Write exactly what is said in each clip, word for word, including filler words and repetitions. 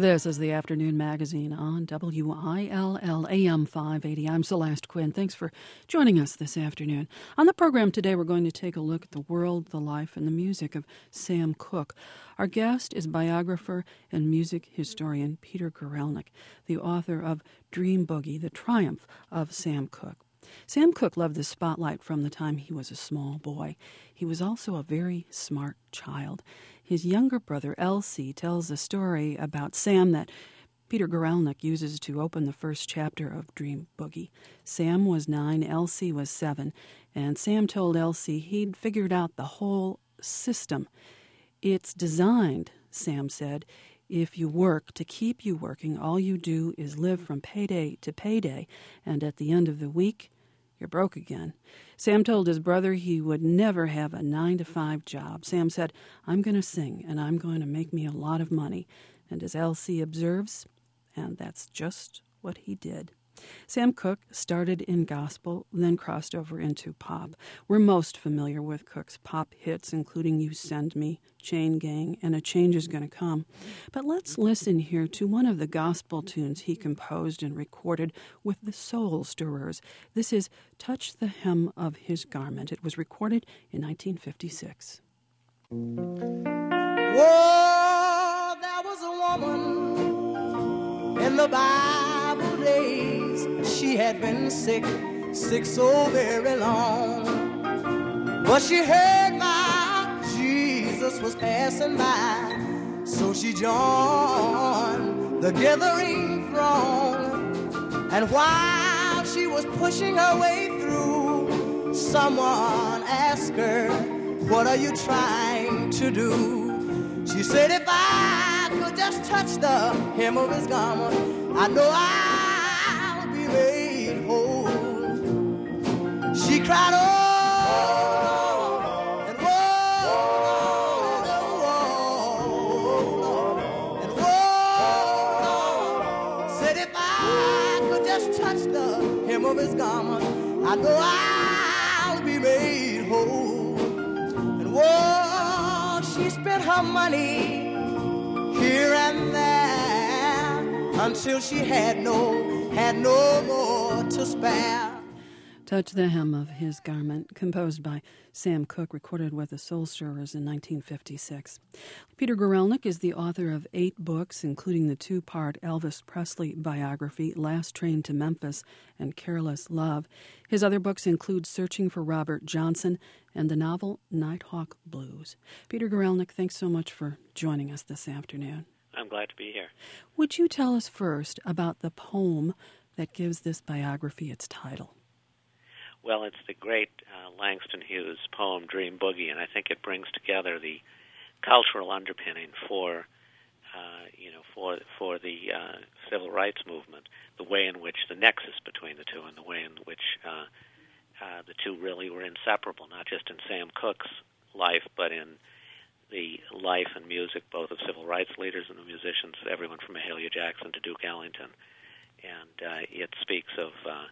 This is the Afternoon Magazine on W I L L A M five eighty. I'm Celeste Quinn. Thanks for joining us this afternoon. On the program today, we're going to take a look at the world, the life, and the music of Sam Cooke. Our guest is biographer and music historian Peter Guralnick, the author of Dream Boogie, The Triumph of Sam Cooke. Sam Cooke loved the spotlight from the time he was a small boy. He was also a very smart child. His younger brother, Elsie, tells a story about Sam that Peter Guralnick uses to open the first chapter of Dream Boogie. Sam was nine, Elsie was seven, and Sam told Elsie he'd figured out the whole system. It's designed, Sam said, if you work to keep you working, all you do is live from payday to payday, and at the end of the week, you're broke again. Sam told his brother he would never have a nine to five job. Sam said, I'm going to sing, and I'm going to make me a lot of money. And as Elsie observes, and that's just what he did. Sam Cooke started in gospel, then crossed over into pop. We're most familiar with Cooke's pop hits, including You Send Me, Chain Gang, and A Change Is Gonna Come. But let's listen here to one of the gospel tunes he composed and recorded with the Soul Stirrers. This is Touch the Hem of His Garment. It was recorded in nineteen fifty-six. Whoa, there was a woman in the Bible days. She had been sick, sick so very long. But she heard my Jesus was passing by, so she joined the gathering throng. And while she was pushing her way through, someone asked her, what are you trying to do? She said, if I could just touch the hem of his garment, I know I'll be made whole. She cried, oh, and whoa, and whoa, and whoa. Said if I could just touch the hem of his garment, I know I'll be made whole. And whoa, she spent her money here and there until she had no, had no more to spare. Touch the Hem of His Garment, composed by Sam Cooke, recorded with the Soul Stirrers in nineteen fifty-six. Peter Guralnick is the author of eight books, including the two-part Elvis Presley biography, Last Train to Memphis and Careless Love. His other books include Searching for Robert Johnson and the novel Nighthawk Blues. Peter Guralnick, thanks so much for joining us this afternoon. I'm glad to be here. Would you tell us first about the poem that gives this biography its title? Well, it's the great uh, Langston Hughes poem, Dream Boogie, and I think it brings together the cultural underpinning for, uh, you know, for for the uh, civil rights movement, the way in which the nexus between the two and the way in which uh, uh, the two really were inseparable, not just in Sam Cooke's life, but in the life and music both of civil rights leaders and the musicians, everyone from Mahalia Jackson to Duke Ellington. And uh, it speaks of... Uh,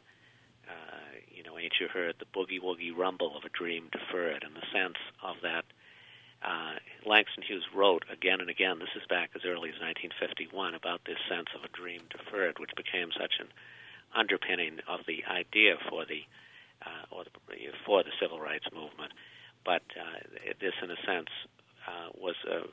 Uh, you know, ain't you heard the boogie-woogie rumble of a dream deferred, and the sense of that. Uh, Langston Hughes wrote again and again, this is back as early as nineteen fifty-one, about this sense of a dream deferred, which became such an underpinning of the idea for the uh, or the, for the civil rights movement. But uh, this, in a sense, uh, was a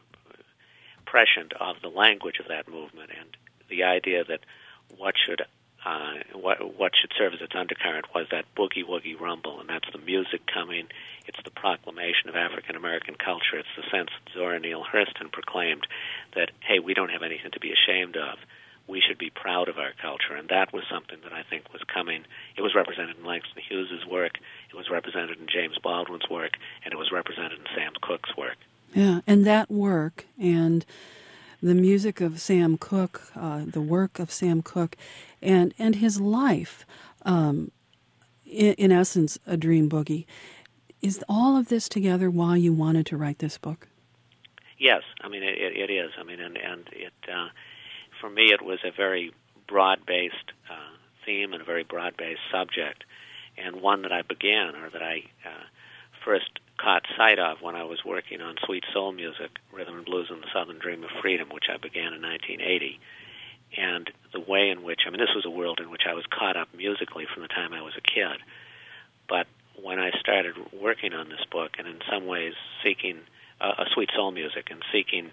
prescient of the language of that movement, and the idea that what should Uh, what, what should serve as its undercurrent was that boogie-woogie rumble, and that's the music coming. It's the proclamation of African-American culture. It's the sense that Zora Neale Hurston proclaimed that, hey, we don't have anything to be ashamed of. We should be proud of our culture, and that was something that I think was coming. It was represented in Langston Hughes' work. It was represented in James Baldwin's work, and it was represented in Sam Cooke's work. Yeah, and that work and the music of Sam Cooke, uh, the work of Sam Cooke, and and his life, um, in, in essence, a dream boogie. Is all of this together why you wanted to write this book? Yes, I mean it, it is. I mean, and and it uh, for me it was a very broad-based uh, theme and a very broad-based subject, and one that I began or that I uh, first caught sight of when I was working on Sweet Soul Music, Rhythm and Blues and the Southern Dream of Freedom, which I began in nineteen eighty. And the way in which, I mean, this was a world in which I was caught up musically from the time I was a kid. But when I started working on this book, and in some ways seeking uh, a Sweet Soul Music and seeking,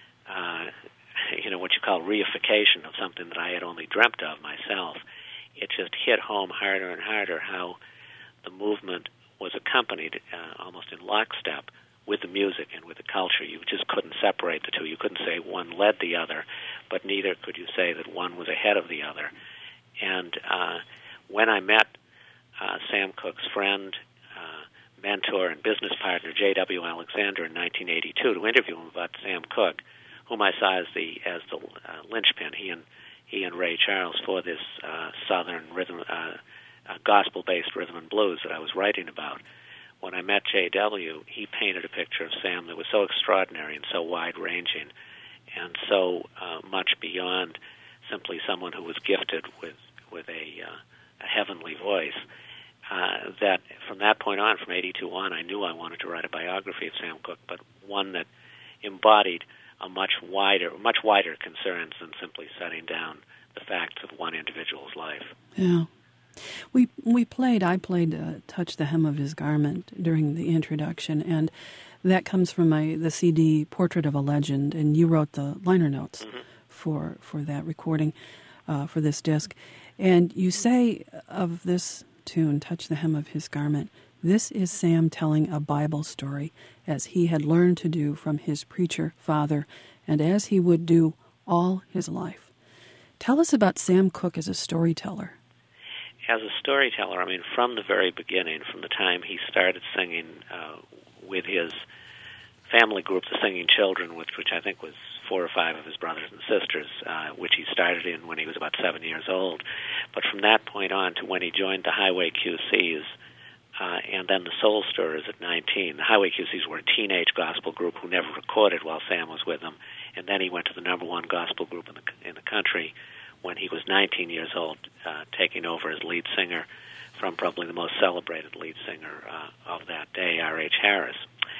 uh, you know, what you call reification of something that I had only dreamt of myself, it just hit home harder and harder how the movement was accompanied uh, almost in lockstep with the music and with the culture. You just couldn't separate the two. You couldn't say one led the other, but neither could you say that one was ahead of the other. And uh, when I met uh, Sam Cooke's friend, uh, mentor, and business partner, J W Alexander, in nineteen eighty-two to interview him about Sam Cooke, whom I saw as the as the uh, linchpin, he and he and Ray Charles, for this uh, Southern rhythm, uh, uh, gospel-based rhythm and blues that I was writing about. When I met J W, he painted a picture of Sam that was so extraordinary and so wide-ranging and so uh, much beyond simply someone who was gifted with, with a, uh, a heavenly voice, uh, that from that point on, from eighty-two on, I knew I wanted to write a biography of Sam Cooke, but one that embodied a much wider, much wider concerns than simply setting down the facts of one individual's life. Yeah. We we played, I played uh, Touch the Hem of His Garment during the introduction, and that comes from my the C D Portrait of a Legend, and you wrote the liner notes mm-hmm. for, for that recording, uh, for this disc. And you say of this tune, Touch the Hem of His Garment, this is Sam telling a Bible story as he had learned to do from his preacher father and as he would do all his life. Tell us about Sam Cooke as a storyteller. As a storyteller, I mean, from the very beginning, from the time he started singing uh, with his family group, the Singing Children, which, which I think was four or five of his brothers and sisters, uh, which he started in when he was about seven years old. But from that point on to when he joined the Highway Q Cs, uh, and then the Soul Stirrers at nineteen. The Highway Q Cs were a teenage gospel group who never recorded while Sam was with them, and then he went to the number one gospel group in the, in the country when he was nineteen years old, uh, taking over as lead singer from probably the most celebrated lead singer uh, of that day, R H Harris.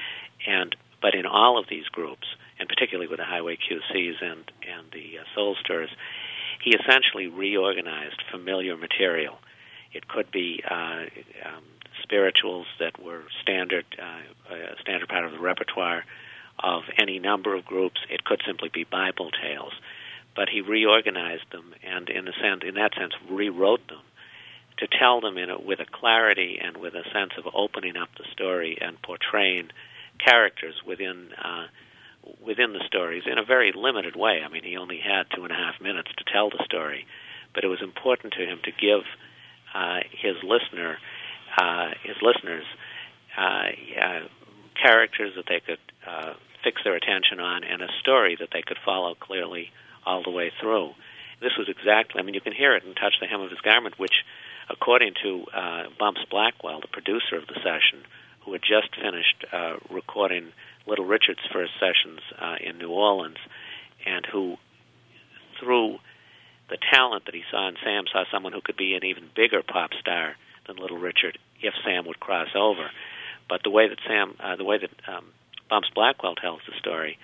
And but in all of these groups, and particularly with the Highway Q Cs and, and the uh, Soul Stirrers, he essentially reorganized familiar material. It could be uh, um, spirituals that were standard, uh, a standard part of the repertoire of any number of groups. It could simply be Bible tales. But he reorganized them and, in a sense, in that sense, rewrote them to tell them in a, with a clarity and with a sense of opening up the story and portraying characters within uh, within the stories in a very limited way. I mean, he only had two and a half minutes to tell the story, but it was important to him to give uh, his listener, uh, his listeners, uh, uh, characters that they could uh, fix their attention on and a story that they could follow clearly all the way through. This was exactly, I mean, you can hear it in Touch the Hem of His Garment, which, according to uh, Bumps Blackwell, the producer of the session, who had just finished uh, recording Little Richard's first sessions uh, in New Orleans, and who, through the talent that he saw in Sam, saw someone who could be an even bigger pop star than Little Richard if Sam would cross over. But the way that Sam, uh, the way that um, Bumps Blackwell tells the story,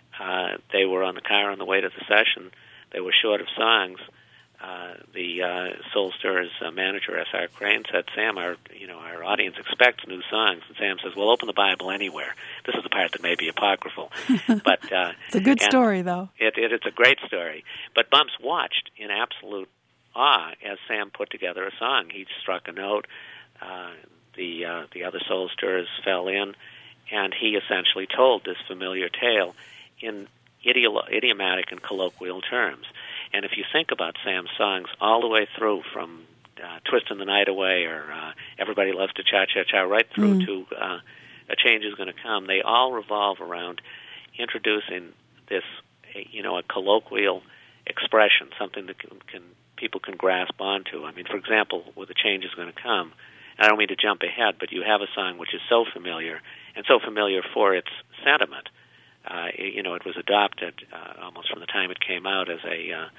uh, they were on the car on the way to the session. They were short of songs. Uh, the uh, Soul Stirrers uh, manager, S R Crane, said, "Sam, our you know our audience expects new songs." And Sam says, "Well, open the Bible anywhere." This is the part that may be apocryphal, but uh, it's a good story, though. It, it, it's a great story. But Bumps watched in absolute awe as Sam put together a song. He struck a note. Uh, the uh, the other Soul Stirrers fell in, and he essentially told this familiar tale in idiolo- idiomatic and colloquial terms. And if you think about Sam's songs all the way through, from uh, Twisting the Night Away or uh, Everybody Loves to Cha-Cha-Cha, right through mm. to uh, A Change is Going to Come, they all revolve around introducing this, you know, a colloquial expression, something that can, can people can grasp onto. I mean, for example, with A Change is Going to Come, I don't mean to jump ahead, but you have a song which is so familiar, and so familiar for its sentiment. Uh, you know, it was adopted uh, almost from the time it came out as a uh,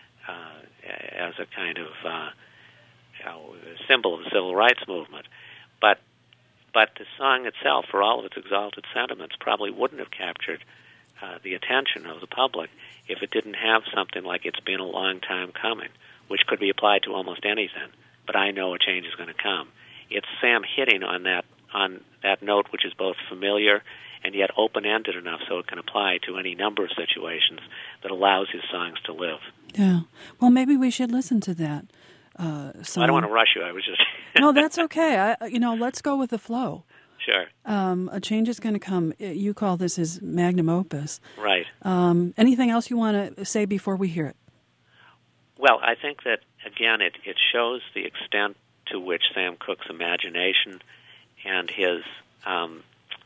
uh, as a kind of uh, you know, symbol of the civil rights movement. But but the song itself, for all of its exalted sentiments, probably wouldn't have captured uh, the attention of the public if it didn't have something like "It's Been a Long Time Coming," which could be applied to almost anything. But I know a change is going to come. It's Sam hitting on that on that note, which is both familiar and yet open-ended enough so it can apply to any number of situations that allows his songs to live. Yeah. Well, maybe we should listen to that uh, song. I don't want to rush you. I was just... No, that's okay. I, you know, let's go with the flow. Sure. Um, a change is going to come. You call this his magnum opus. Right. Um, anything else you want to say before we hear it? Well, I think that, again, it, it shows the extent to which Sam Cooke's imagination and his... Um,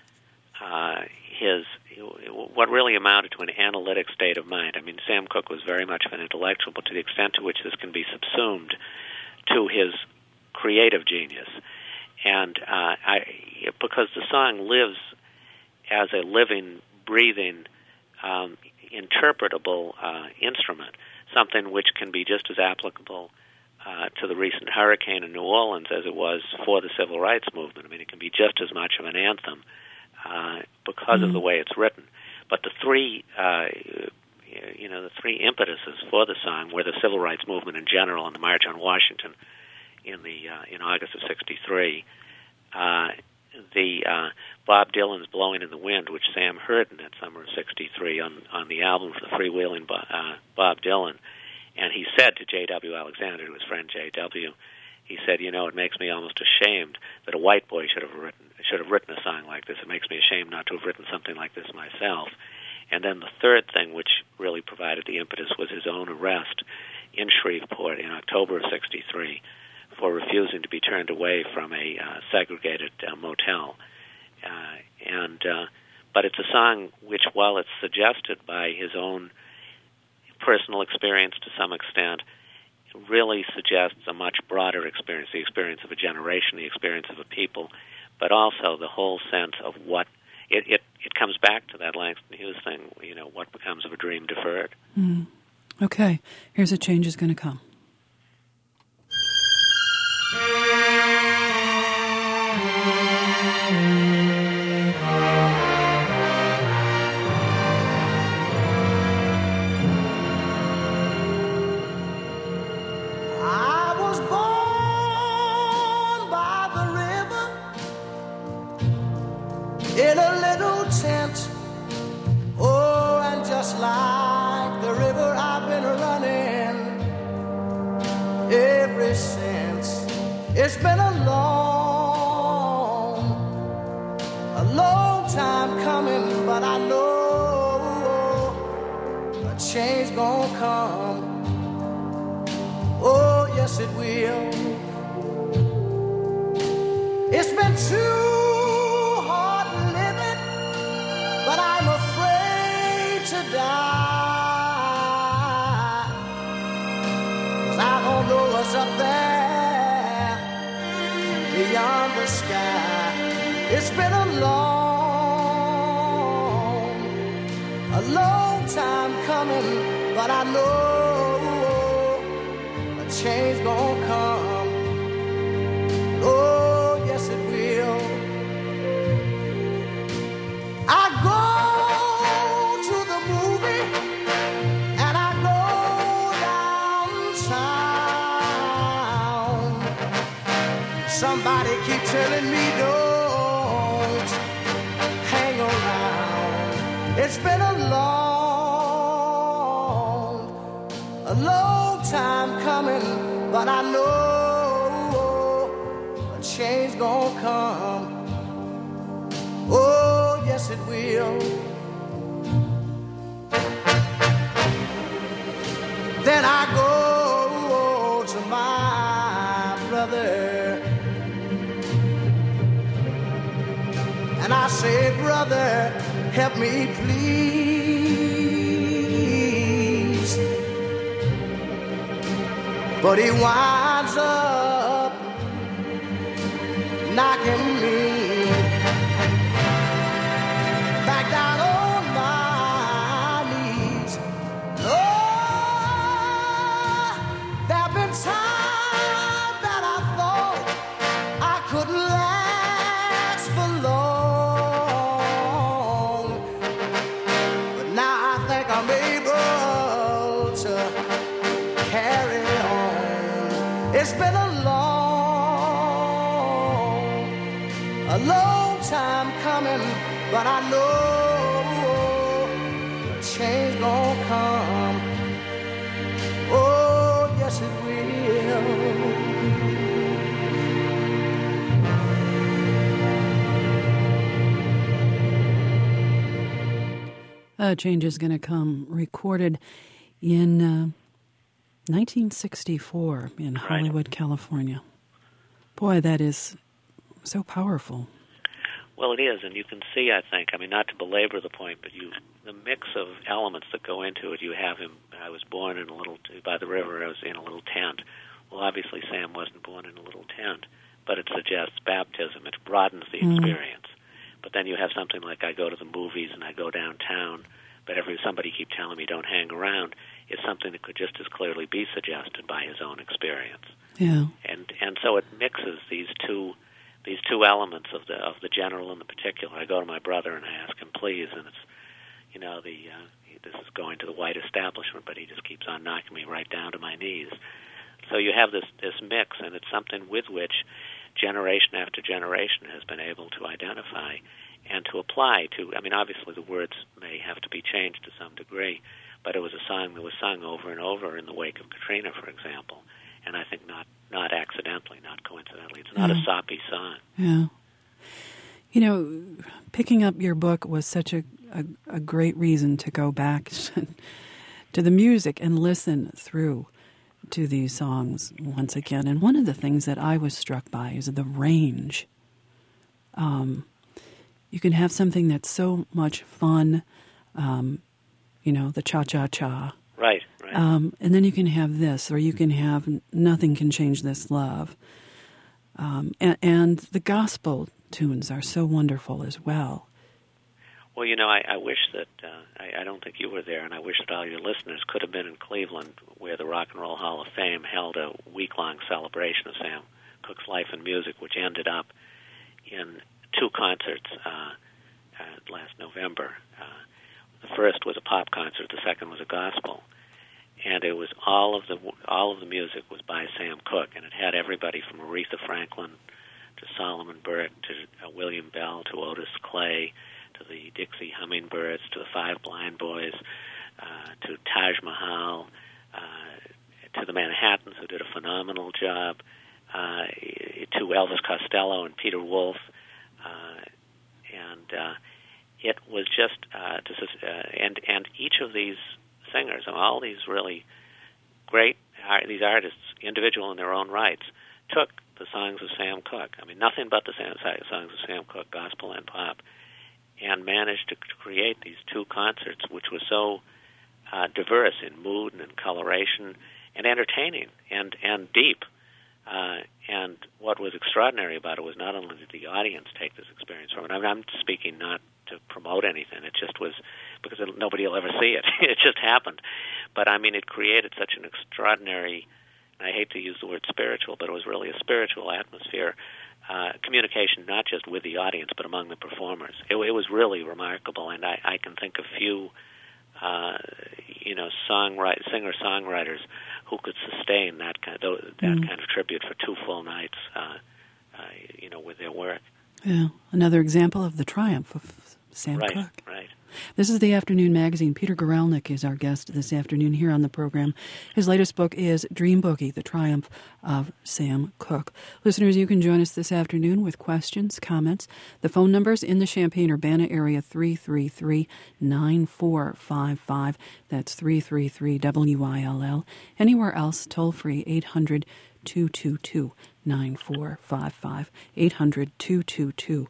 Uh, his what really amounted to an analytic state of mind. I mean, Sam Cooke was very much of an intellectual, but to the extent to which this can be subsumed to his creative genius. And uh, I, because the song lives as a living, breathing, um, interpretable uh, instrument, something which can be just as applicable uh, to the recent hurricane in New Orleans as it was for the civil rights movement. I mean, it can be just as much of an anthem Uh, because mm-hmm. of the way it's written. But the three, uh, you know, the three impetuses for the song were the civil rights movement in general and the March on Washington in the uh, in August of sixty-three. Uh, the uh, Bob Dylan's "Blowing in the Wind," which Sam heard in that summer of sixty-three on on the album for the freewheeling Bo- uh, Bob Dylan, and he said to J W Alexander, to his friend J W, he said, you know, it makes me almost ashamed that a white boy should have written should have written a song like this. It makes me ashamed not to have written something like this myself. And then the third thing, which really provided the impetus, was his own arrest in Shreveport in October of sixty-three for refusing to be turned away from a uh, segregated uh, motel. Uh, and uh, but it's a song which, while it's suggested by his own personal experience to some extent, really suggests a much broader experience, the experience of a generation, the experience of a people, but also the whole sense of what it, it, it comes back to that Langston Hughes thing, you know, what becomes of a dream deferred. Mm. Okay, here's A Change Is Going to Come. In a little tent, oh, and just like the river I've been running ever since. It's been a long, a long time coming, but I know a change gonna come. Oh, yes it will. It's been too but I'm afraid to die, 'cause I don't know what's up there beyond the sky. It's been a long, a long time coming, but I know a change gonna come. Oh, yes it will. I go to the movie and I go downtown. Somebody keep telling me don't hang around. It's been a long, a long time coming, but I know a change gonna come. Oh, yes it will. Then I go to my brother and I say, brother, help me please. But he winds up knocking me back down on my knees. Oh, there have been times that I thought I could last been a long, a long time coming, but I know change gonna come. Oh, yes it will. Uh, change is going to come, recorded in uh, nineteen sixty-four in Hollywood, right. California. Boy, that is so powerful. Well, it is, and you can see, I think, I mean, not to belabor the point, but you, the mix of elements that go into it, you have him, I was born in a little, by the river, I was in a little tent. Well, obviously Sam wasn't born in a little tent, but it suggests baptism. It broadens the mm. experience. But then you have something like I go to the movies and I go downtown, but every somebody keep telling me don't hang around. It's something that could just as clearly be suggested by his own experience. Yeah. And and so it mixes these two these two elements of the of the general and the particular. I go to my brother and I ask him, please, and it's you know the uh, this is going to the white establishment, but he just keeps on knocking me right down to my knees. So you have this this mix, and it's something with which generation after generation has been able to identify and to apply to, I mean, obviously the words may have to be changed to some degree, but it was a song that was sung over and over in the wake of Katrina, for example, and I think not, not accidentally, not coincidentally. It's not yeah. a soppy song. Yeah. You know, picking up your book was such a, a, a great reason to go back to the music and listen through to these songs once again. And one of the things that I was struck by is the range. Um, you can have something that's so much fun, um, you know, the cha-cha-cha. Right, right. Um, and then you can have this, or you can have Nothing Can Change This Love. Um, and, and the gospel tunes are so wonderful as well. Well, you know, I, I wish that, uh, I, I don't think you were there, and I wish that all your listeners could have been in Cleveland, where the Rock and Roll Hall of Fame held a week-long celebration of Sam Cooke's life and music, which ended up in two concerts uh, uh, last November. Uh, the first was a pop concert, the second was a gospel. And it was all of the all of the music was by Sam Cooke, and it had everybody from Aretha Franklin to Solomon Burke to uh, William Bell to Otis Clay, to the Dixie Hummingbirds, to the Five Blind Boys, uh, to Taj Mahal, uh, to the Manhattans, who did a phenomenal job, uh, to Elvis Costello and Peter Wolf, uh, and uh, it was just uh, to, uh, and and each of these singers and all these really great these artists, individual in their own rights, took the songs of Sam Cooke. I mean, nothing but the songs of Sam Cooke, gospel and pop, and managed to create these two concerts, which was so uh, diverse in mood and in coloration and entertaining and, and deep. Uh, and what was extraordinary about it was not only did the audience take this experience from it, I mean, I'm speaking not to promote anything, it just was because it, nobody will ever see it. It just happened. But, I mean, it created such an extraordinary, and I hate to use the word spiritual, but it was really a spiritual atmosphere, Uh, communication not just with the audience but among the performers. It, it was really remarkable, and I, I can think of few, uh, you know, songwriter, singer-songwriters who could sustain that kind of, that mm. kind of tribute for two full nights, uh, uh, you know, with their work. Yeah, another example of the triumph of Sam right, Cooke. Right. This is the Afternoon Magazine. Peter Guralnick is our guest this afternoon here on the program. His latest book is Dream Boogie, The Triumph of Sam Cooke. Listeners, you can join us this afternoon with questions, comments. The phone numbers in the Champaign-Urbana area, three three three, nine four five five. That's three three three W I L L. Anywhere else, toll-free, eight hundred, two two two, nine four five five, eight hundred, two two two,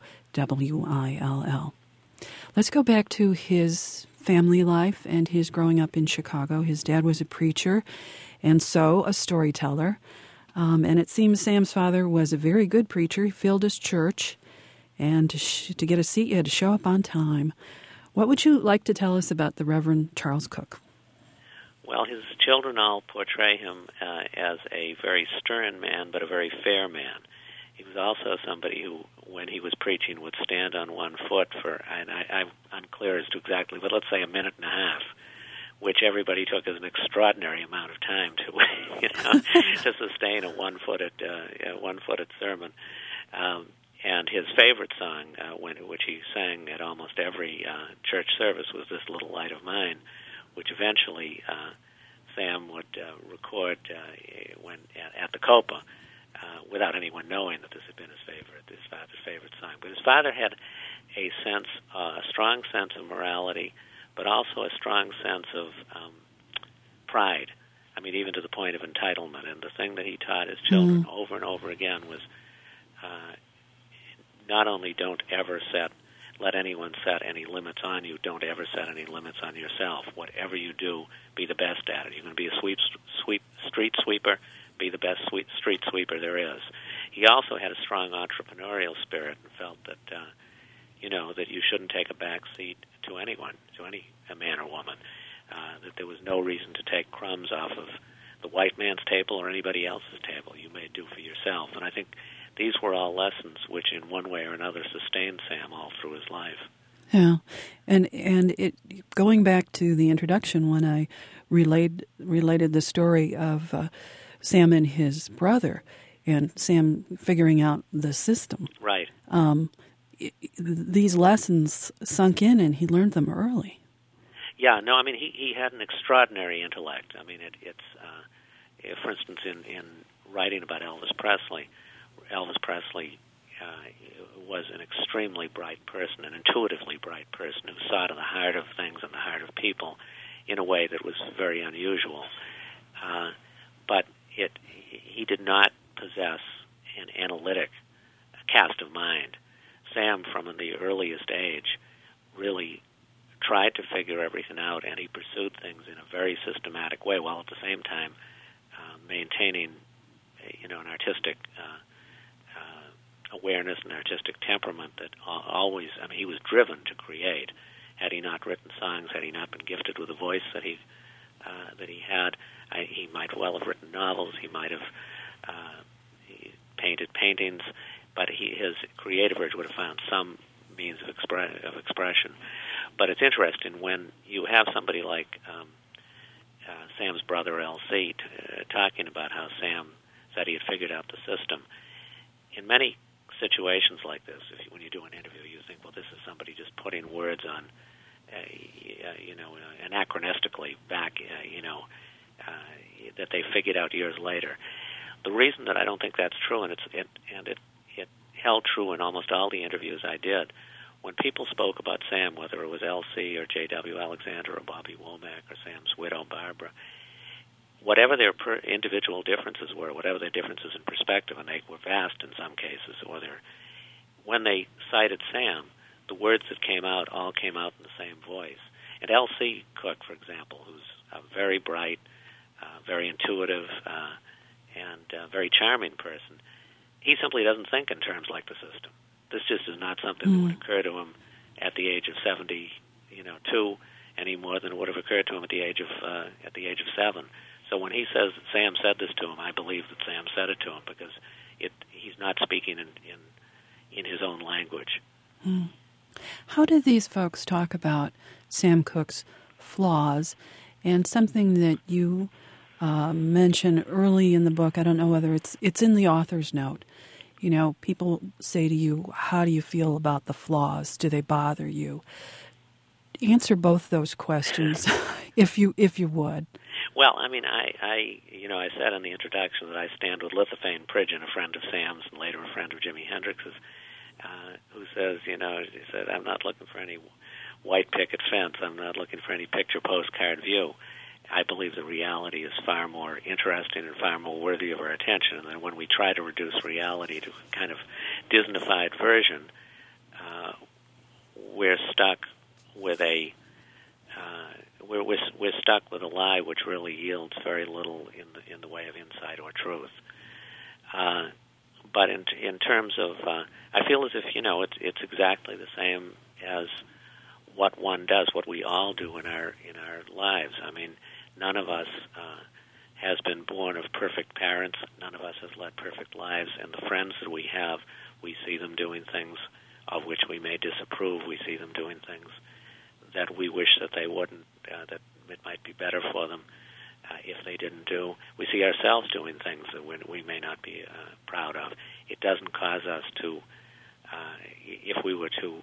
W I L L. Let's go back to his family life and his growing up in Chicago. His dad was a preacher and so a storyteller. Um, and it seems Sam's father was a very good preacher. He filled his church. And to, sh- to get a seat, you had to show up on time. What would you like to tell us about the Reverend Charles Cooke? Well, his children all portray him uh, as a very stern man, but a very fair man. He was also somebody who, when he was preaching, would stand on one foot for, and I, I'm unclear as to exactly, but let's say a minute and a half, which everybody took as an extraordinary amount of time to you know, to sustain a one-footed uh, one-footed sermon. Um, and his favorite song, uh, when, which he sang at almost every uh, church service, was "This Little Light of Mine," which eventually uh, Sam would uh, record uh, when at, at the Copa, uh, without anyone knowing that this had been his favorite, his father's favorite song. But his father had a sense, uh, a strong sense of morality, but also a strong sense of um, pride. I mean, even to the point of entitlement. And the thing that he taught his children mm. over and over again was uh, not only don't ever set, let anyone set any limits on you, don't ever set any limits on yourself. Whatever you do, be the best at it. You're going to be a sweep, sweep, street sweeper, be the best sweep, street sweeper there is. He also had a strong entrepreneurial spirit and felt that, uh, you know, that you shouldn't take a back seat to anyone, to any a man or woman, uh, that there was no reason to take crumbs off of the white man's table or anybody else's table. You may do for yourself. And I think these were all lessons which, in one way or another, sustained Sam all through his life. Yeah, and and it going back to the introduction when I relayed related the story of uh, Sam and his brother, and Sam figuring out the system. Right. Um, it, these lessons sunk in, and he learned them early. Yeah. No, I mean he he had an extraordinary intellect. I mean it, it's uh, for instance in in writing about Elvis Presley. Elvis Presley uh, was an extremely bright person, an intuitively bright person who saw to the heart of things and the heart of people in a way that was very unusual. Uh, but it, he did not possess an analytic cast of mind. Sam, from the earliest age, really tried to figure everything out, and he pursued things in a very systematic way, while at the same time uh, maintaining, you know, an artistic uh, awareness and artistic temperament that always, I mean, he was driven to create. Had he not written songs, had he not been gifted with a voice that he uh, that he had, I, he might well have written novels. He might have uh, he painted paintings, but he, his creative urge would have found some means of, expre- of expression. But it's interesting when you have somebody like um, uh, Sam's brother L C t- uh, talking about how Sam said he had figured out the system. In many situations like this, if you, when you do an interview, you think, well, this is somebody just putting words on, uh, you know, uh, anachronistically back, uh, you know, uh, that they figured out years later. The reason that I don't think that's true, and it's it, and it it held true in almost all the interviews I did, when people spoke about Sam, whether it was L C or J W Alexander or Bobby Womack or Sam's widow Barbara, whatever their per individual differences were, whatever their differences in perspective, and they were vast in some cases, or their, when they cited Sam, the words that came out all came out in the same voice. And L C Cook, for example, who's a very bright, uh, very intuitive, uh, and uh, very charming person, he simply doesn't think in terms like the system. This just is not something mm. that would occur to him at the age of seventy, you know, two, any more than it would have occurred to him at the age of uh, at the age of seven. So when he says that Sam said this to him, I believe that Sam said it to him because it, he's not speaking in, in, in his own language. Mm. How did these folks talk about Sam Cooke's flaws? And something that you uh, mention early in the book, I don't know whether it's it's in the author's note. You know, people say to you, how do you feel about the flaws? Do they bother you? Answer both those questions, if you if you would. Well, I mean, I, I, you know, I said in the introduction that I stand with Lithophane Pridgeon, a friend of Sam's and later a friend of Jimi Hendrix's, uh, who says, you know, he said, I'm not looking for any white picket fence. I'm not looking for any picture postcard view. I believe the reality is far more interesting and far more worthy of our attention. And then when we try to reduce reality to a kind of Disney-fied version, uh, we're stuck with a uh, we're, we're we're stuck with a lie which really yields very little in the in the way of insight or truth. Uh, but in in terms of, uh, I feel as if you know it's it's exactly the same as what one does, what we all do in our in our lives. I mean, none of us uh, has been born of perfect parents. None of us has led perfect lives, and the friends that we have, we see them doing things of which we may disapprove. We see them doing things that we wish that they wouldn't, uh, that it might be better for them. uh, if they didn't do. We see ourselves doing things that we, we may not be uh, proud of. It doesn't cause us to, uh, if we were to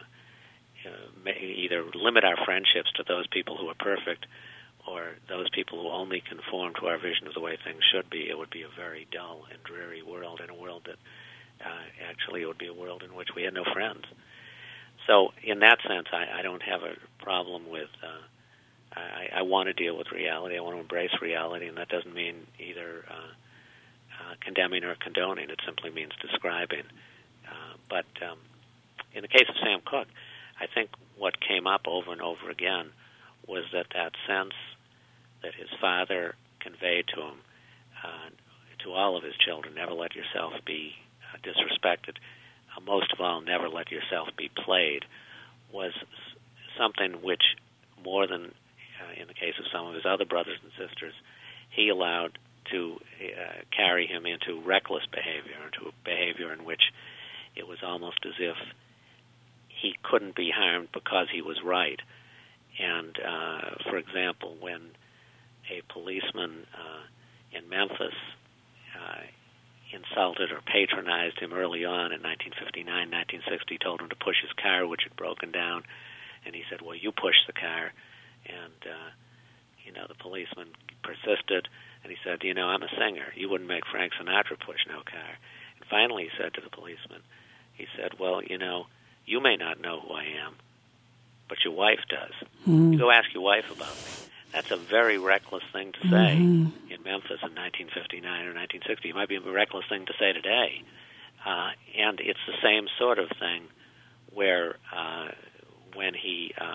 uh, uh, either limit our friendships to those people who are perfect or those people who only conform to our vision of the way things should be, it would be a very dull and dreary world, and a world that uh, actually it would be a world in which we had no friends. So in that sense, I, I don't have a problem with, uh, I, I want to deal with reality, I want to embrace reality, and that doesn't mean either uh, uh, condemning or condoning, it simply means describing. Uh, but um, in the case of Sam Cooke, I think what came up over and over again was that that sense that his father conveyed to him, uh, to all of his children, never let yourself be uh, disrespected, uh, most of all, never let yourself be played, was s- something which, more than uh, in the case of some of his other brothers and sisters, he allowed to uh, carry him into reckless behavior, into a behavior in which it was almost as if he couldn't be harmed because he was right. And, uh, for example, when a policeman uh, in Memphis uh, insulted or patronized him early on in nineteen fifty-nine, nineteen sixty, told him to push his car, which had broken down, and he said, well, you push the car. And, uh, you know, the policeman persisted, and he said, you know, I'm a singer. You wouldn't make Frank Sinatra push no car. And finally he said to the policeman, he said, well, you know, you may not know who I am, but your wife does. Mm. You go ask your wife about me. That's a very reckless thing to say mm-hmm. in Memphis in nineteen fifty-nine or nineteen sixty. It might be a reckless thing to say today. Uh, and it's the same sort of thing where uh, when he uh,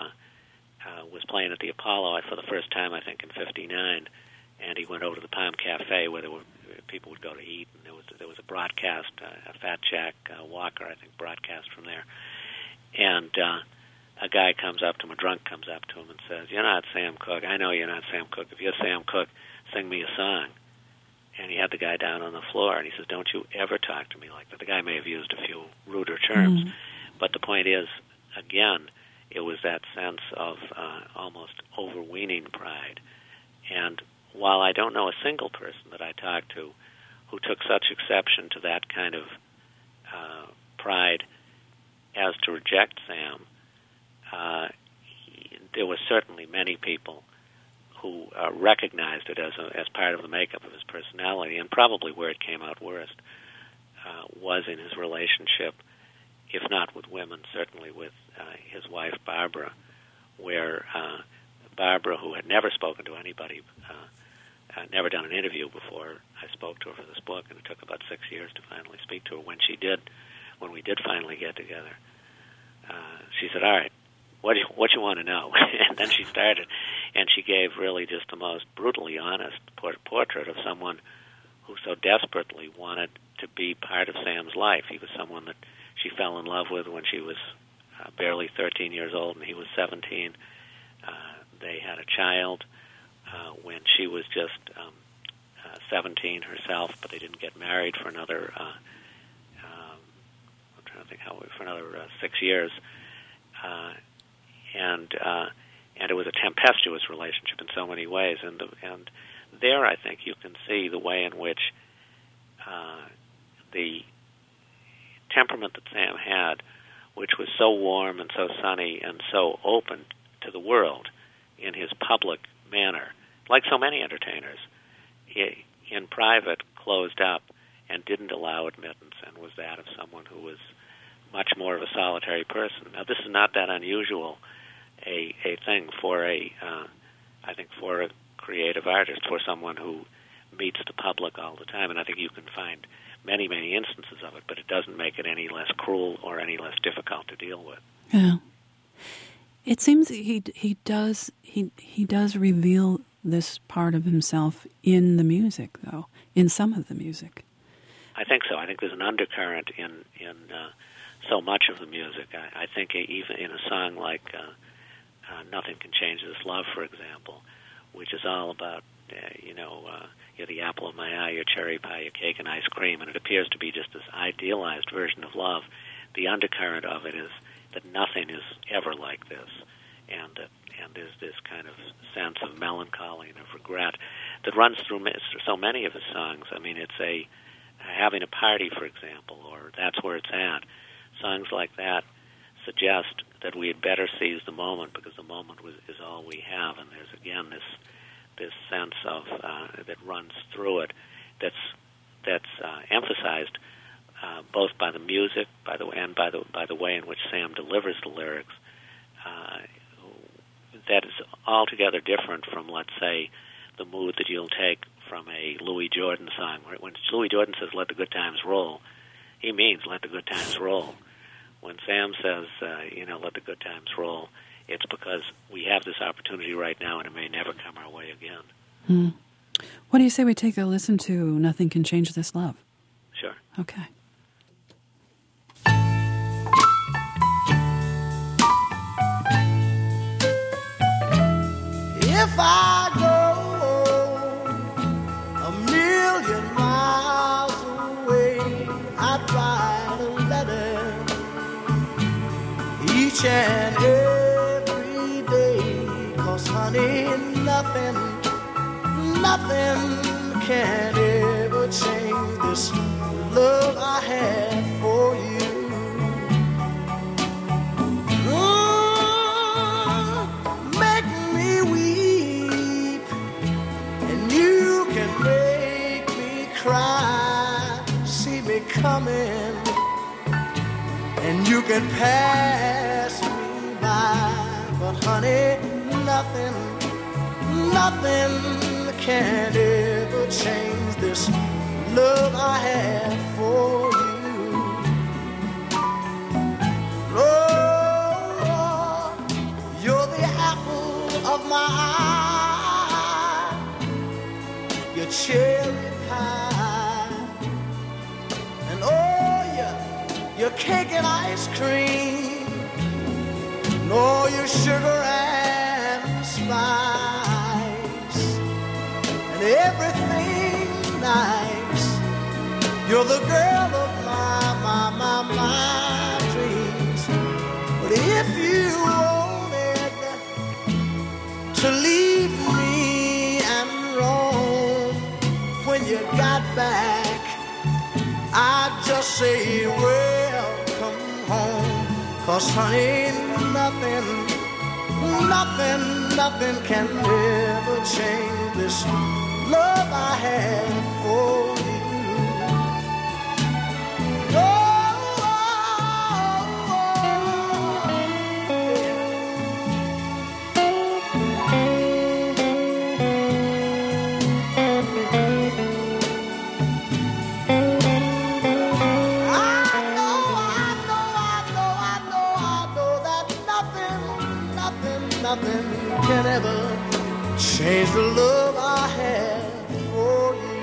uh, was playing at the Apollo for the first time, I think, in fifty-nine, and he went over to the Palm Cafe where there were people would go to eat, and there was there was a broadcast, uh, a Fat Jack uh, Walker, I think, broadcast from there. And uh, a guy comes up to him, a drunk comes up to him and says, you're not Sam Cooke. I know you're not Sam Cooke. If you're Sam Cooke, sing me a song. And he had the guy down on the floor, and he says, don't you ever talk to me like that. The guy may have used a few ruder terms, mm-hmm. but the point is, again, it was that sense of uh, almost overweening pride. And while I don't know a single person that I talked to who took such exception to that kind of uh, pride as to reject Sam, uh, he, there were certainly many people who uh, recognized it as a, as part of the makeup of his personality, and probably where it came out worst uh, was in his relationship, if not with women, certainly with uh, his wife, Barbara, where uh, Barbara, who had never spoken to anybody, uh, uh, never done an interview before I spoke to her for this book, and it took about six years to finally speak to her. When she did, when we did finally get together, uh, she said, all right, what do you, what you want to know? And then she started, and she gave really just the most brutally honest portrait of someone who so desperately wanted to be part of Sam's life. He was someone that she fell in love with when she was uh, barely thirteen years old, and he was seventeen. Uh, they had a child uh, when she was just um, uh, seventeen herself, but they didn't get married for another, uh, um, I'm trying to think how, for another uh, six years. Uh, and uh, and it was a tempestuous relationship in so many ways. And the, and there, I think, you can see the way in which uh, the temperament that Sam had, which was so warm and so sunny and so open to the world in his public manner, like so many entertainers, he, in private closed up and didn't allow admittance, and was that of someone who was much more of a solitary person. Now, this is not that unusual a, a thing for a, uh, I think, for a creative artist, for someone who meets the public all the time, and I think you can find many, many instances of it, but it doesn't make it any less cruel or any less difficult to deal with. Yeah. It seems he he does he he does reveal this part of himself in the music, though, in some of the music. I think so. I think there's an undercurrent in in uh, so much of the music. I, I think even in a song like uh, uh, "Nothing Can Change This Love," for example, which is all about uh, you know uh, you're the apple of my eye, your cherry pie, your cake and ice cream, and it appears to be just this idealized version of love. The undercurrent of it is that nothing is ever like this, and uh, and there's this kind of sense of melancholy and of regret. that runs through so many of his songs. I mean, it's a having a party, for example, or that's where it's at. Songs like that suggest that we had better seize the moment because the moment was, is all we have. And there's again this this sense of uh, that runs through it that's that's uh, emphasized uh, both by the music, by the and by the by the way in which Sam delivers the lyrics. Uh, that is altogether different from, let's say, the mood that you'll take from a Louis Jordan song. When Louis Jordan says "Let the good times roll," he means "Let the good times roll." When Sam says, uh, you know, "Let the good times roll," it's because we have this opportunity right now, and it may never come our way again. Hmm. What do you say we take a listen to "Nothing Can Change This Love"? Sure. Okay. If I go a million miles away, I'd write a letter each and every day. 'Cause honey, nothing, nothing can ever change this love I have for you. Coming, and you can pass me by, but honey, nothing, nothing can ever change this love I have for you. Oh, you're the apple of my eye, your cherry pie. Your cake and ice cream, no, your sugar and spice, and everything nice. You're the girl of my, my, my, my dreams. But if you wanted to leave me and roam when you got back, I'd just say, welcome home. 'Cause honey, nothing, nothing, nothing can ever change this love I have for you. Oh, oh, nothing can ever change the love I have for you.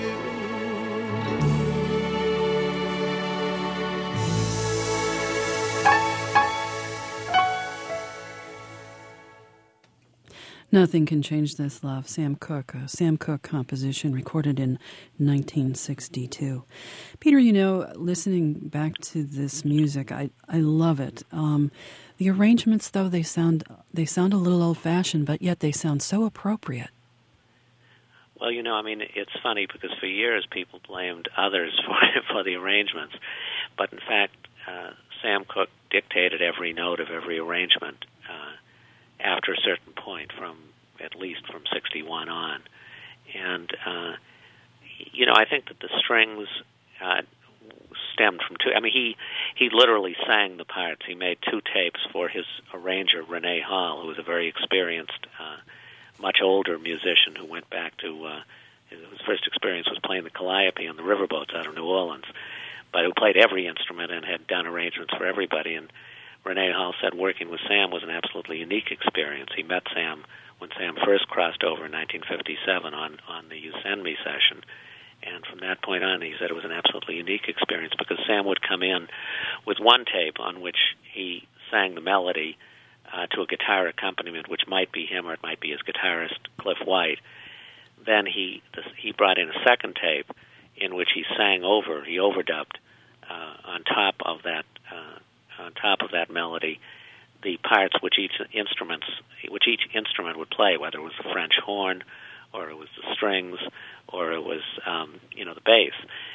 Nothing Can Change This Love, Sam Cooke, a Sam Cooke composition recorded in nineteen sixty-two. Peter, you know, listening back to this music, I, I love it. Um, the arrangements, though, they sound they sound a little old-fashioned, but yet they sound so appropriate. Well, you know, I mean, it's funny because for years people blamed others for for the arrangements, but in fact, uh, Sam Cooke dictated every note of every arrangement uh, after a certain point, from at least from sixty-one on. And, uh, you know, I think that the strings uh, stemmed from two. I mean, he, he literally sang the parts. He made two tapes for his arranger, Renee Hall, who was a very experienced, uh, much older musician who went back to, uh, his first experience was playing the calliope on the riverboats out of New Orleans, but who played every instrument and had done arrangements for everybody. And Renee Hall said working with Sam was an absolutely unique experience. He met Sam when Sam first crossed over in nineteen fifty-seven on, on the You Send Me session. And from that point on, he said it was an absolutely unique experience because Sam would come in with one tape on which he sang the melody uh, to a guitar accompaniment, which might be him or it might be his guitarist, Cliff White. Then he this, he brought in a second tape in which he sang over, he overdubbed uh, on top of that uh, on top of that melody the parts which each instruments which each instrument would play, whether it was the French horn or it was the strings, or it was um, you know the bass.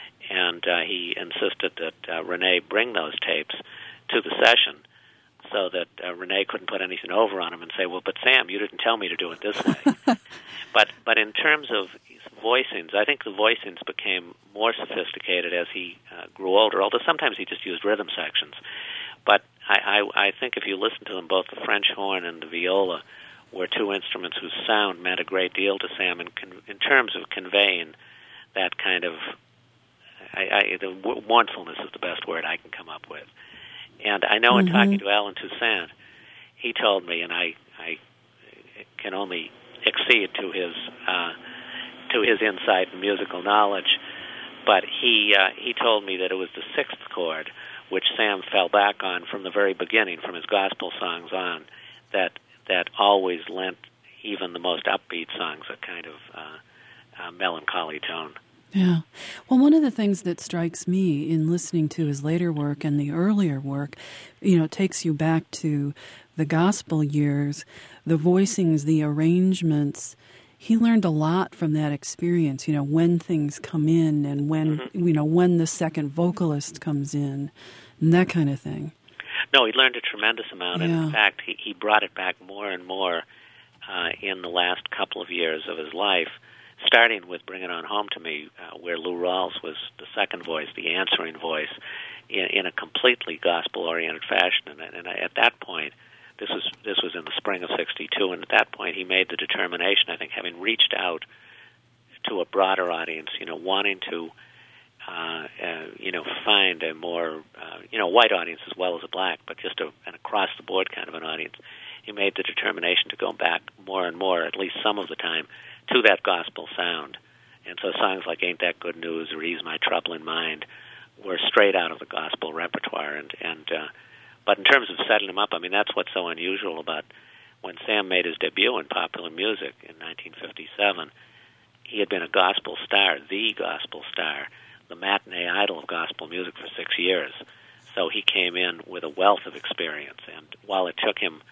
And uh, he insisted that uh, Renee bring those tapes to the session, so that uh, Renee couldn't put anything over on him and say, "Well, but Sam, you didn't tell me to do it this way." but but in terms of voicings, I think the voicings became more sophisticated as he uh, grew older. Although sometimes he just used rhythm sections. But I, I, I think if you listen to them, both the French horn and the viola were two instruments whose sound meant a great deal to Sam in, con- in terms of conveying that kind of, I, I, the w- mournfulness is the best word I can come up with. And I know in Mm-hmm. talking to Alan Toussaint, he told me, and I, I can only accede to his uh, to his insight and musical knowledge, but he uh, he told me that it was the sixth chord, which Sam fell back on from the very beginning, from his gospel songs on, that that always lent even the most upbeat songs a kind of uh, uh, melancholy tone. Yeah. Well, one of the things that strikes me in listening to his later work and the earlier work, you know, takes you back to the gospel years, the voicings, the arrangements. He learned a lot from that experience, you know, when things come in and when, mm-hmm. you know, when the second vocalist comes in and that kind of thing. No, he learned a tremendous amount, yeah. and in fact, he, he brought it back more and more uh, in the last couple of years of his life, starting with Bring It On Home to Me, uh, where Lou Rawls was the second voice, the answering voice, in, in a completely gospel-oriented fashion. And, and at that point, this was this was in the spring of sixty-two, and at that point he made the determination, I think, having reached out to a broader audience, you know, wanting to, uh, uh, you know, find a more, uh, you know, white audience as well as a black, but just a, an across-the-board kind of an audience. He made the determination to go back more and more, at least some of the time, to that gospel sound. And so songs like Ain't That Good News or Ease My Troubling Mind were straight out of the gospel repertoire. And, and uh, but in terms of setting them up, I mean, that's what's so unusual about when Sam made his debut in popular music in nineteen fifty-seven. He had been a gospel star, the gospel star, the matinee idol of gospel music for six years. So he came in with a wealth of experience. And while it took him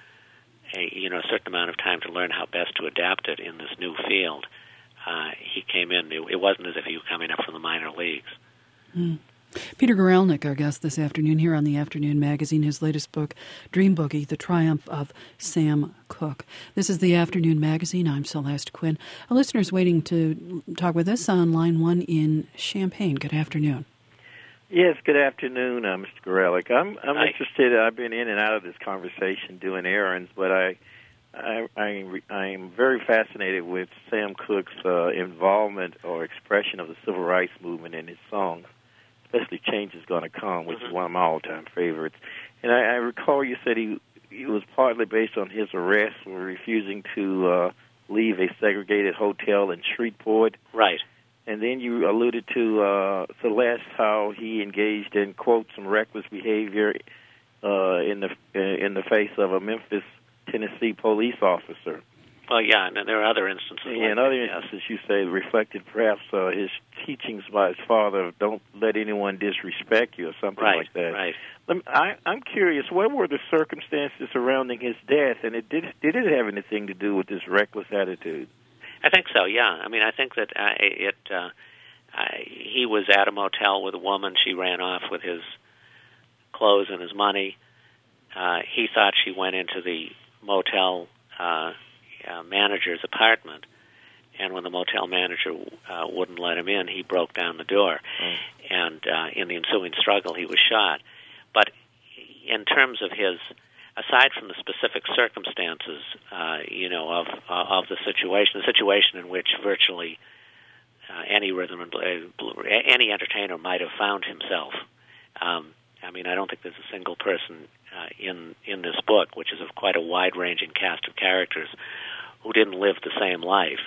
a you know a certain amount of time to learn how best to adapt it in this new field, uh, he came in. It, it wasn't as if he was coming up from the minor leagues. Mm. Peter Guralnick, our guest this afternoon here on the Afternoon Magazine, his latest book, Dream Boogie, The Triumph of Sam Cooke. This is the Afternoon Magazine. I'm Celeste Quinn. Our listeners waiting to talk with us on line one in Champaign. Good afternoon. Yes, good afternoon, uh, Mister Guralnick. I'm I'm Hi. interested. I've been in and out of this conversation doing errands, but I I I I'm very fascinated with Sam Cooke's uh, involvement or expression of the civil rights movement in his songs, especially Change Is Gonna Come, which mm-hmm. is one of my all-time favorites. And I, I recall you said he he was partly based on his arrest for refusing to uh, leave a segregated hotel in Shreveport. Right. And then you alluded to uh, Celeste, how he engaged in, quote, some reckless behavior uh, in the in the face of a Memphis, Tennessee police officer. Well, yeah, and there are other instances. Yeah, like in other that, instances, yes. You say reflected perhaps uh, his teachings by his father, don't let anyone disrespect you or something right, like that. Right, right. I, I'm curious, what were the circumstances surrounding his death, and it did, did it have anything to do with this reckless attitude? I think so, yeah. I mean, I think that uh, it. Uh, I, he was at a motel with a woman. She ran off with his clothes and his money. Uh, he thought she went into the motel uh, uh, manager's apartment, and when the motel manager uh, wouldn't let him in, he broke down the door. Mm. And uh, in the ensuing struggle, he was shot. But in terms of his... aside from the specific circumstances, uh, you know, of uh, of the situation, the situation in which virtually uh, any rhythm and uh, any entertainer might have found himself. Um, I mean, I don't think there's a single person uh, in in this book, which is of quite a wide-ranging cast of characters, who didn't live the same life.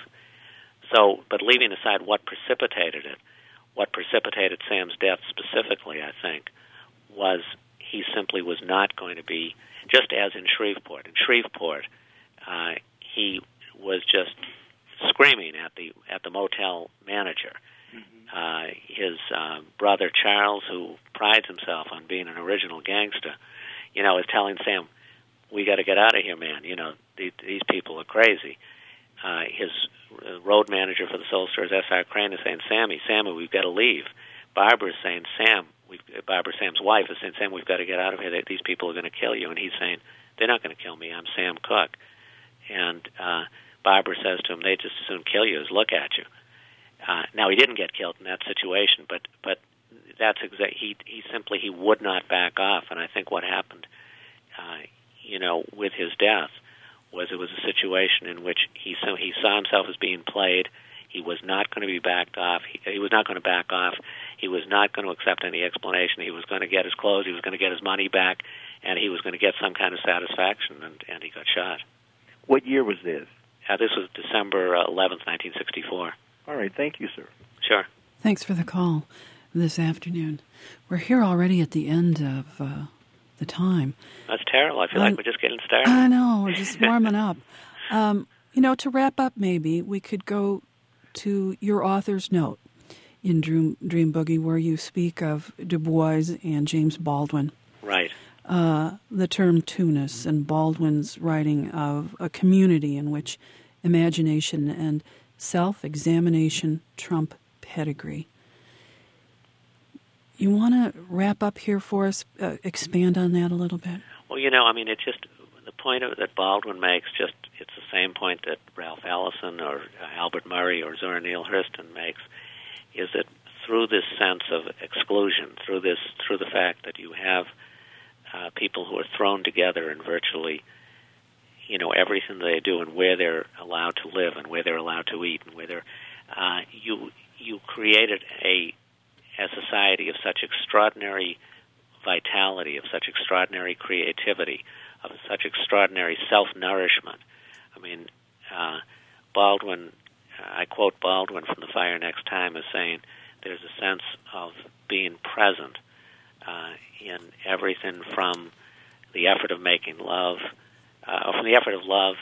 So, but leaving aside what precipitated it, what precipitated Sam's death specifically, I think, was he simply was not going to be. Just as in Shreveport. In Shreveport, uh, he was just screaming at the at the motel manager. Mm-hmm. Uh, his uh, brother Charles, who prides himself on being an original gangster, you know, is telling Sam, "We got to get out of here, man. You know, these, these people are crazy." uh, his road manager for the Soul Stirrers, S R Crane, is saying, Sammy, Sammy, we've got to leave. Barbara's saying, Sam, we've, Barbara, Sam's wife, is saying, Sam, we've got to get out of here. They, these people are going to kill you. And he's saying, they're not going to kill me. I'm Sam Cooke. And uh, Barbara says to him, they just as soon kill you as look at you. Uh, now, he didn't get killed in that situation, but but that's exa- he he simply he would not back off. And I think what happened, uh, you know, with his death was it was a situation in which he saw, he saw himself as being played. He was not going to be backed off. He, he was not going to back off. He was not going to accept any explanation. He was going to get his clothes. He was going to get his money back, and he was going to get some kind of satisfaction, and, and he got shot. What year was this? Uh, this was December eleventh, nineteen sixty-four. All right. Thank you, sir. Sure. Thanks for the call this afternoon. We're here already at the end of uh, the time. That's terrible. I feel um, like we're just getting started. I know. We're just warming up. Um, you know, to wrap up, maybe we could go to your author's note in Dream, Dream Boogie, where you speak of Du Bois and James Baldwin. Right. Uh, the term Tunis and Baldwin's writing of a community in which imagination and self-examination trump pedigree. You want to wrap up here for us, uh, expand on that a little bit? Well, you know, I mean, it just, the point of, that Baldwin makes, just it's the same point that Ralph Ellison or uh, Albert Murray or Zora Neale Hurston makes, is that through this sense of exclusion, through this, through the fact that you have uh, people who are thrown together in virtually, you know, everything they do and where they're allowed to live and where they're allowed to eat and where they're, uh, you you created a a society of such extraordinary vitality, of such extraordinary creativity, of such extraordinary self-nourishment. I mean, uh, Baldwin, uh, I quote Baldwin from The Fire Next Time as saying, there's a sense of being present uh, in everything from the effort of making love, uh, from the effort of love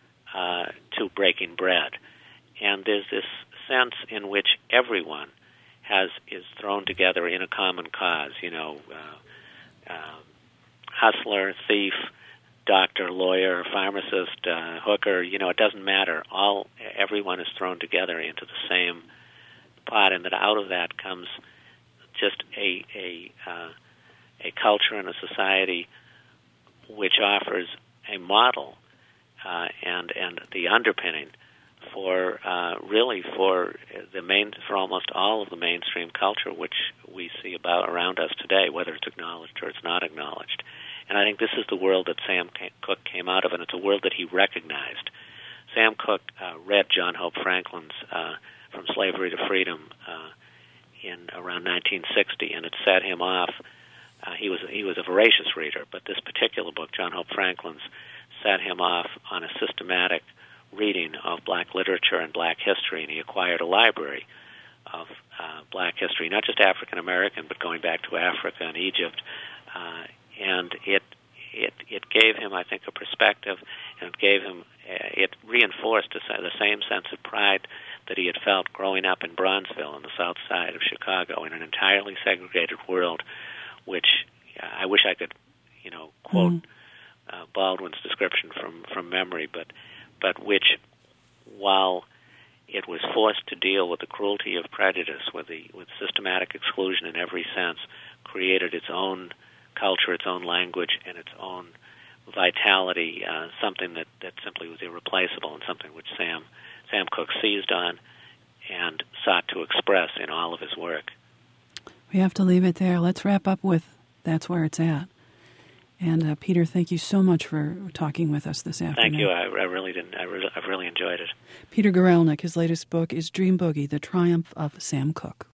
uh, to breaking bread. And there's this sense in which everyone has is thrown together in a common cause, you know, uh, uh, hustler, thief, doctor, lawyer, pharmacist, uh, hooker, you know, it doesn't matter. All everyone is thrown together into the same pot, and that out of that comes just a a uh, a culture and a society which offers a model uh, and and the underpinning for uh, really for the main for almost all of the mainstream culture which we see about around us today, whether it's acknowledged or it's not acknowledged. And I think this is the world that Sam Cooke came out of, and it's a world that he recognized. Sam Cooke uh, read John Hope Franklin's uh, From Slavery to Freedom uh, in around nineteen sixty, and it set him off. Uh, he was he was a voracious reader, but this particular book, John Hope Franklin's, set him off on a systematic reading of black literature and black history, and he acquired a library of uh, black history, not just African American, but going back to Africa and Egypt. Uh, and it it it gave him, I think, a perspective, and it gave him uh, it reinforced a, the same sense of pride that he had felt growing up in Bronzeville on the south side of Chicago in an entirely segregated world, which uh, I wish I could, you know, quote mm. uh, Baldwin's description from, from memory, but but which, while it was forced to deal with the cruelty of prejudice, with the with systematic exclusion in every sense, created its own culture, its own language, and its own vitality, uh, something that, that simply was irreplaceable, and something which Sam Sam Cooke seized on and sought to express in all of his work. We have to leave it there. Let's wrap up with That's Where It's At. And uh, Peter, thank you so much for talking with us this afternoon. Thank you. I, I really didn't. I really, I've really enjoyed it. Peter Guralnick, his latest book is Dream Boogie: The Triumph of Sam Cooke.